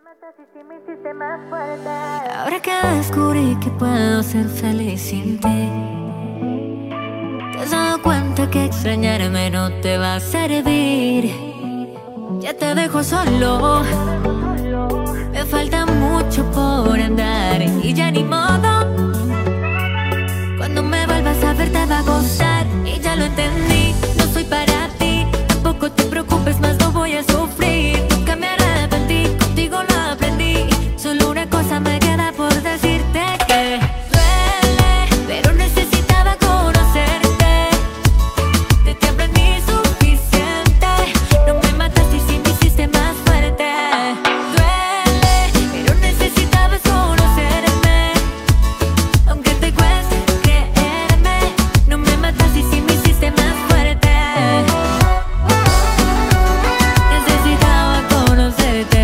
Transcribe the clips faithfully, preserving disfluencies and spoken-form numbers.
Ahora que descubrí que puedo ser feliz sin ti, te has dado cuenta que extrañarme no te va a servir. Ya te dejo solo, me falta mucho por andar y ya ni modo. Cuando me vuelvas a ver te va a gustar y ya lo entendí. No soy para ti, tampoco te preocupes más, no voy a sufrir. Nunca me arrepentí, contigo lo aprendí. Solo una cosa me queda por decirte, que duele, pero necesitaba conocerte. De ti aprendí suficiente. No me mataste y sí me hiciste más fuerte. Duele, pero necesitabas conocerme. Aunque te cueste creerme, no me mataste y sí me hiciste más fuerte. Necesitaba conocerte.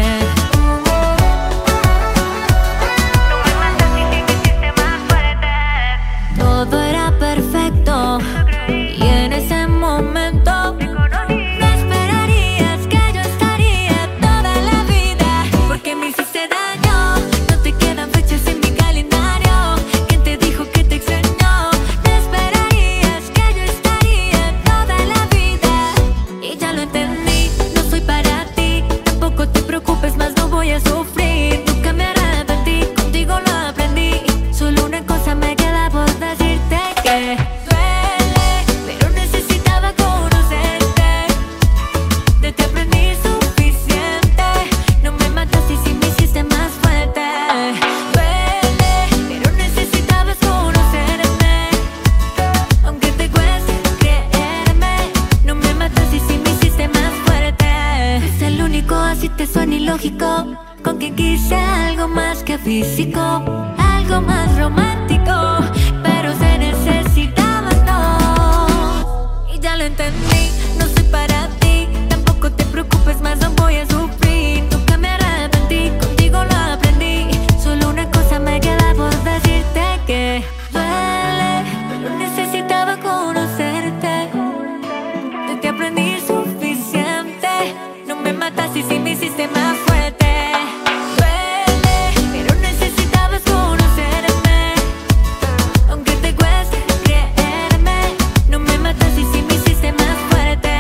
Todo era perfecto y en ese momento no esperarías que yo estaría toda la vida. Porque me hiciste daño, no te quedan fechas en mi calendario. ¿Quién te dijo que te extrañó? No esperarías que yo estaría toda la vida. Y ya lo entendí, no soy para ti, tampoco te preocupes más, no voy a sufrir. Nunca me arrepentí, contigo lo aprendí. Solo una cosa me queda por decirte, que duele, pero necesitaba conocerte. De ti aprendí suficiente. No me mataste y sí me hiciste más fuerte. Duele, pero necesitabas conocerme. Aunque te cueste creerme, no me mataste y sí me hiciste más fuerte. Es el único, así te suena ilógico, con quien quise algo más que físico, algo más romántico, pero se necesitaban dos. Y ya lo entendí, no soy para ti, tampoco te preocupes más, no voy a sufrir. Nunca me arrepentí, contigo lo aprendí. Solo una cosa me queda por decirte, que duele, pero necesitaba conocerte. De ti aprendí suficiente. No me mataste y sí me hiciste más fuerte. Duele, pero necesitabas conocerme. Aunque te cueste creerme, no me mataste y sí me hiciste más fuerte.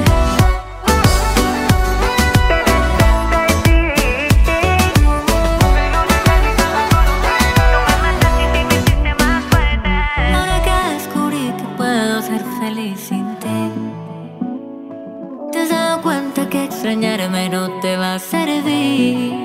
Ahora que descubrí que puedo ser feliz sin ti, te has dado cuenta que extrañarme no te va a servir.